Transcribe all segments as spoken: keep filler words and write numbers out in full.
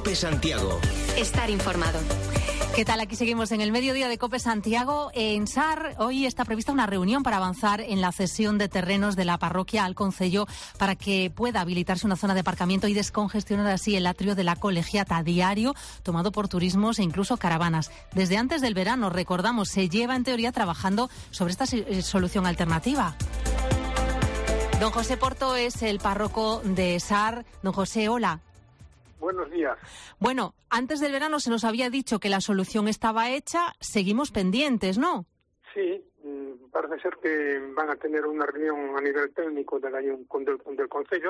COPE Santiago. Estar informado. ¿Qué tal? Aquí seguimos en el mediodía de COPE Santiago. En S A R hoy está prevista una reunión para avanzar en la cesión de terrenos de la parroquia al concello para que pueda habilitarse una zona de aparcamiento y descongestionar así el atrio de la colegiata a diario, tomado por turismos e incluso caravanas. Desde antes del verano, recordamos, se lleva en teoría trabajando sobre esta solución alternativa. Don José Porto es el párroco de S A R. Don José, hola. Buenos días. Bueno, antes del verano se nos había dicho que la solución estaba hecha, seguimos pendientes, ¿no? Sí, parece ser que van a tener una reunión a nivel técnico del, del, del Concello.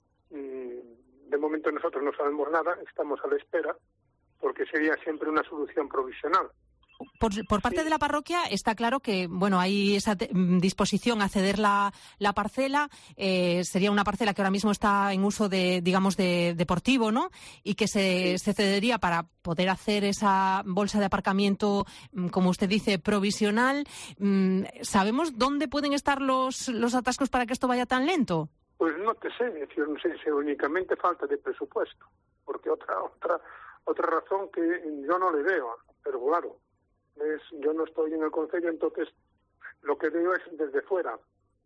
De momento nosotros no sabemos nada, estamos a la espera, porque sería siempre una solución provisional. Por, por parte sí. de la parroquia está claro que bueno hay esa te, disposición a ceder la, la parcela, eh, sería una parcela que ahora mismo está en uso de digamos de deportivo, ¿no? Y que se, sí. se cedería para poder hacer esa bolsa de aparcamiento, como usted dice, provisional. ¿Sabemos dónde pueden estar los, los atascos para que esto vaya tan lento? Pues no te sé, es decir, no sé si únicamente falta de presupuesto, porque otra otra otra razón que yo no le veo, pero claro. Es, yo no estoy en el concello, entonces lo que veo es desde fuera.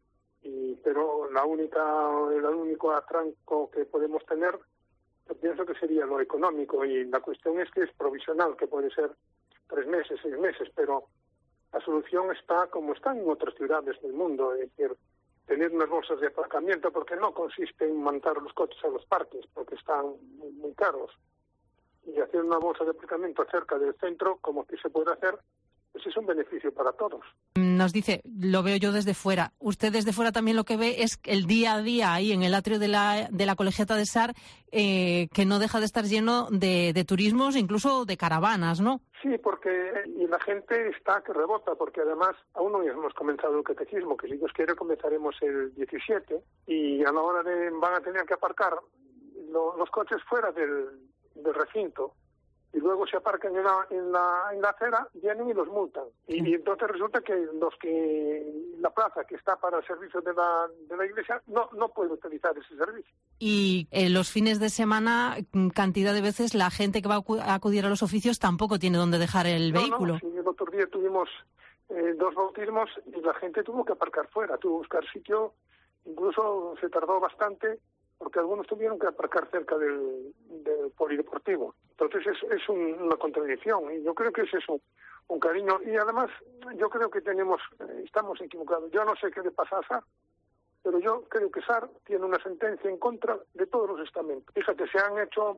Y, pero la única, el único atranco que podemos tener, yo pienso que sería lo económico. Y la cuestión es que es provisional, que puede ser tres meses, seis meses, pero la solución está como está en otras ciudades del mundo, es decir, tener unas bolsas de aparcamiento, porque no consiste en montar los coches a los parques, porque están muy, muy caros. Y hacer una bolsa de aparcamiento cerca del centro, como que se puede hacer, pues es un beneficio para todos. Nos dice, lo veo yo desde fuera. Usted desde fuera también lo que ve es el día a día ahí en el atrio de la, de la colegiata de S A R, eh, que no deja de estar lleno de, de turismos, incluso de caravanas, ¿no? Sí, porque y la gente está que rebota, porque además aún no hemos comenzado el catecismo, que si Dios quiere comenzaremos el diecisiete, y a la hora de van a tener que aparcar lo, los coches fuera del del recinto y luego se aparcan en la, en la, en la acera, vienen y los multan. Y, y entonces resulta que los que la plaza que está para el servicio de la, de la iglesia no, no puede utilizar ese servicio. Y eh, los fines de semana, cantidad de veces, la gente que va a acudir a los oficios tampoco tiene dónde dejar el no, vehículo. No, sí, el otro día tuvimos eh, dos bautismos y la gente tuvo que aparcar fuera, tuvo que buscar sitio, incluso se tardó bastante, porque algunos tuvieron que aparcar cerca del, del polideportivo. Entonces es, es un, una contradicción, y yo creo que ese es un, un cariño, y además yo creo que tenemos, eh, estamos equivocados. Yo no sé qué le pasa a S A R, pero yo creo que S A R tiene una sentencia en contra de todos los estamentos. Fíjate, se han hecho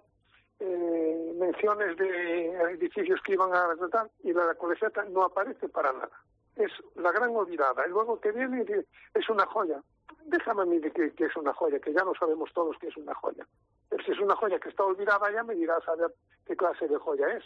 eh, menciones de edificios que iban a retratar, y la colegiata no aparece para nada. Es la gran olvidada, y luego que viene es una joya. Déjame a mí de que, que es una joya, que ya lo sabemos todos que es una joya. Pero si es una joya que está olvidada, ya me dirás a ver qué clase de joya es.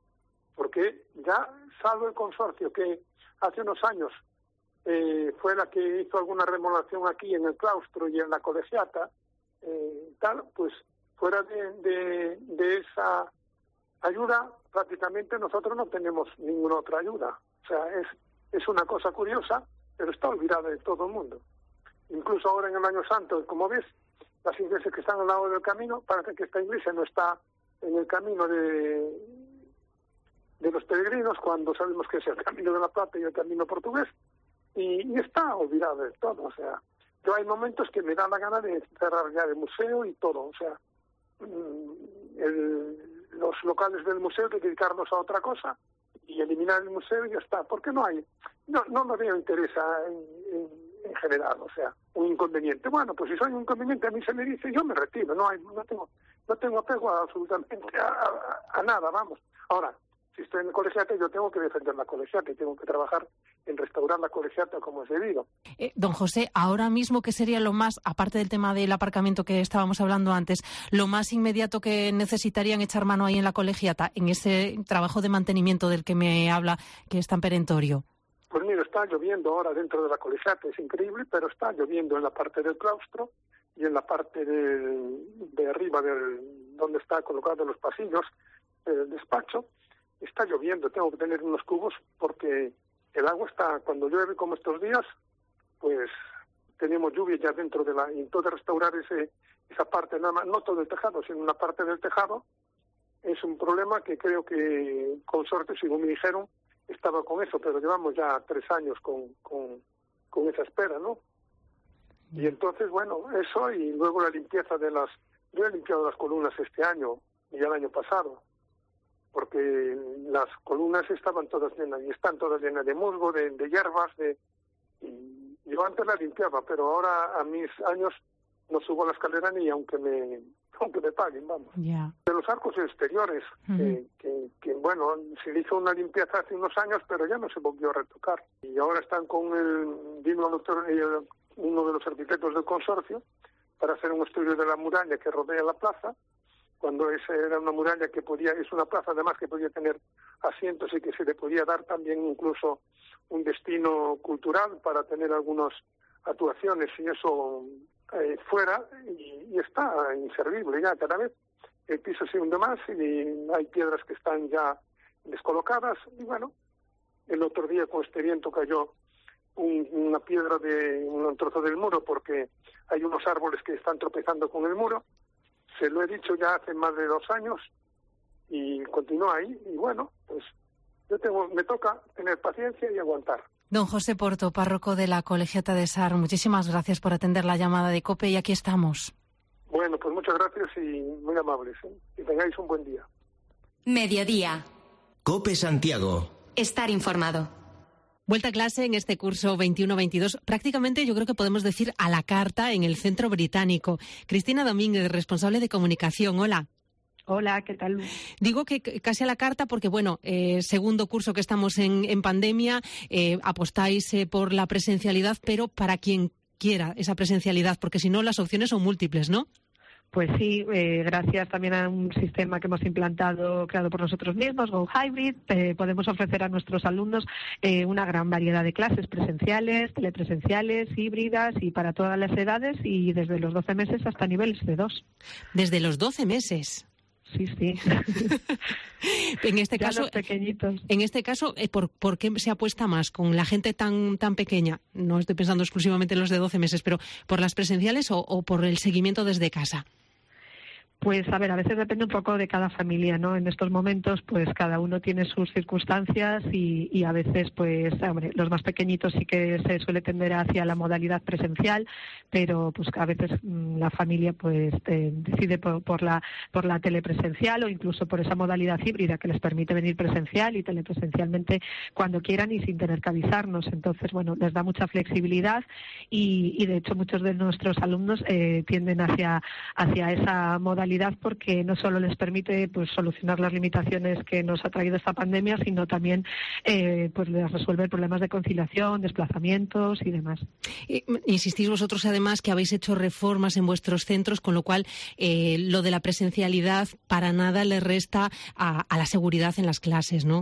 Porque ya, salvo el consorcio que hace unos años eh, fue la que hizo alguna remodelación aquí en el claustro y en la colegiata, eh, tal, pues fuera de, de, de esa ayuda, prácticamente nosotros no tenemos ninguna otra ayuda. O sea, es, es una cosa curiosa, pero está olvidada de todo el mundo. Incluso ahora en el Año Santo, como ves, las iglesias que están al lado del camino, parece que esta iglesia no está en el camino de, de los peregrinos, cuando sabemos que es el camino de la Plata y el camino portugués, y, y está olvidada de todo. O sea, yo hay momentos que me da la gana de cerrar ya el museo y todo. O sea, el, los locales del museo, de dedicarnos a otra cosa y eliminar el museo y ya está. Porque no hay, no, no me veo interés en, en en general, o sea, un inconveniente. Bueno, pues si soy un inconveniente, a mí se me dice, yo me retiro, no hay, no tengo, no tengo apego a, absolutamente a, a, a nada, vamos. Ahora, si estoy en el colegiata, yo tengo que defender la colegiata y tengo que trabajar en restaurar la colegiata como es debido. Eh, don José, ahora mismo, ¿qué sería lo más, aparte del tema del aparcamiento que estábamos hablando antes, lo más inmediato que necesitarían echar mano ahí en la colegiata, en ese trabajo de mantenimiento del que me habla, que es tan perentorio? Pues mira, está lloviendo ahora dentro de la colegiata, es increíble, pero está lloviendo en la parte del claustro y en la parte de, de arriba del donde está colocado los pasillos del despacho. Está lloviendo, tengo que tener unos cubos porque el agua está, cuando llueve como estos días, pues tenemos lluvia ya dentro de la, y entonces restaurar ese esa parte, nada más, no todo el tejado, sino una parte del tejado, es un problema que creo que Consorcio, según me dijeron, estaba con eso, pero llevamos ya tres años con, con, con esa espera, ¿no? Y entonces, bueno, eso y luego la limpieza de las... Yo he limpiado las columnas este año y el año pasado, porque las columnas estaban todas llenas, y están todas llenas de musgo, de, de hierbas, de... Y yo antes las limpiaba, pero ahora a mis años no subo a la escalera ni aunque me aunque me paguen, vamos. Yeah. De los arcos exteriores, uh-huh. que, que, que, bueno, se le hizo una limpieza hace unos años, pero ya no se volvió a retocar. Y ahora están con el... Vino el doctor, el, uno de los arquitectos del consorcio, para hacer un estudio de la muralla que rodea la plaza, cuando esa era una muralla que podía, es una plaza además que podía tener asientos y que se le podía dar también incluso un destino cultural para tener algunas actuaciones y eso eh, fuera, y, y está inservible ya cada vez. El piso se hunde más y hay piedras que están ya descolocadas, y bueno, el otro día con este viento cayó un, una piedra de un trozo del muro porque hay unos árboles que están tropezando con el muro. Se lo he dicho ya hace más de dos años y continúa ahí. Y bueno, pues yo tengo, me toca tener paciencia y aguantar. Don José Porto, párroco de la Colegiata de Sar, muchísimas gracias por atender la llamada de COPE y aquí estamos. Bueno, pues muchas gracias y muy amables, ¿eh? Que tengáis un buen día. Mediodía. COPE Santiago. Estar informado. Vuelta a clase en este curso veintiuno veintidós, prácticamente yo creo que podemos decir a la carta en el Centro Británico. Cristina Domínguez, responsable de comunicación, hola. Hola, ¿qué tal? Digo que casi a la carta porque, bueno, eh, segundo curso que estamos en, en pandemia, eh, apostáis eh, por la presencialidad, pero para quien quiera esa presencialidad, porque si no las opciones son múltiples, ¿no? Pues sí, eh, gracias también a un sistema que hemos implantado, creado por nosotros mismos, Go Hybrid, eh, podemos ofrecer a nuestros alumnos eh, una gran variedad de clases presenciales, telepresenciales, híbridas y para todas las edades y desde los doce meses hasta niveles de dos. ¿Desde los doce meses? Sí, sí. En este ya caso, los pequeñitos. En este caso, ¿por, ¿por qué se apuesta más con la gente tan tan pequeña? No estoy pensando exclusivamente en los de doce meses, pero ¿por las presenciales o, o por el seguimiento desde casa? Pues, a ver, a veces depende un poco de cada familia, ¿no? En estos momentos, pues, cada uno tiene sus circunstancias y, y a veces, pues, hombre, los más pequeñitos sí que se suele tender hacia la modalidad presencial, pero, pues, a veces mmm, la familia, pues, eh, decide por, por la por la telepresencial o incluso por esa modalidad híbrida que les permite venir presencial y telepresencialmente cuando quieran y sin tener que avisarnos. Entonces, bueno, les da mucha flexibilidad y, y de hecho, muchos de nuestros alumnos eh, tienden hacia hacia esa modalidad porque no solo les permite pues solucionar las limitaciones que nos ha traído esta pandemia, sino también eh, pues resolver problemas de conciliación, desplazamientos y demás. Insistís vosotros además que habéis hecho reformas en vuestros centros, con lo cual eh, lo de la presencialidad para nada le resta a, a la seguridad en las clases, ¿no?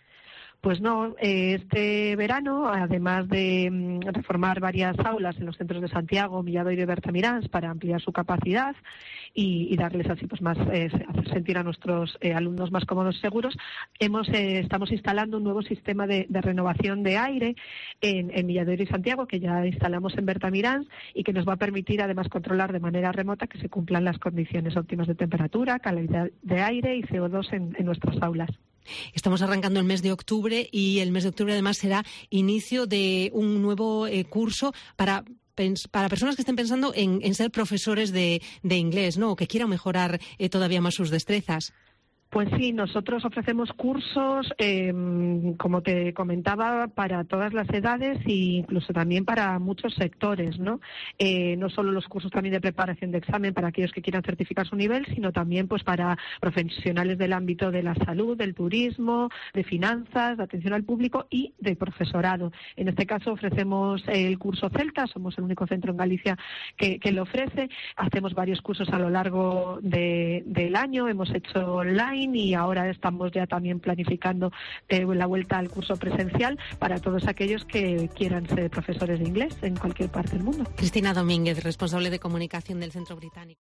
Pues no, este verano, además de reformar varias aulas en los centros de Santiago, Milladoiro y Bertamiráns para ampliar su capacidad y, y darles así pues más, eh, hacer sentir a nuestros eh, alumnos más cómodos y seguros, hemos eh, estamos instalando un nuevo sistema de, de renovación de aire en, en Milladoiro y Santiago, que ya instalamos en Bertamiráns y que nos va a permitir además controlar de manera remota que se cumplan las condiciones óptimas de temperatura, calidad de aire y C O dos en, en nuestras aulas. Estamos arrancando el mes de octubre y el mes de octubre además será inicio de un nuevo eh, curso para para personas que estén pensando en, en ser profesores de, de inglés, ¿no? O que quieran mejorar eh, todavía más sus destrezas. Pues sí, nosotros ofrecemos cursos, eh, como te comentaba, para todas las edades e incluso también para muchos sectores, ¿no? Eh, no solo los cursos también de preparación de examen para aquellos que quieran certificar su nivel, sino también pues para profesionales del ámbito de la salud, del turismo, de finanzas, de atención al público y de profesorado. En este caso ofrecemos el curso Celta, somos el único centro en Galicia que, que lo ofrece. Hacemos varios cursos a lo largo de, del año, hemos hecho online y ahora estamos ya también planificando eh, la vuelta al curso presencial para todos aquellos que quieran ser profesores de inglés en cualquier parte del mundo. Cristina Domínguez, responsable de comunicación del Centro Británico.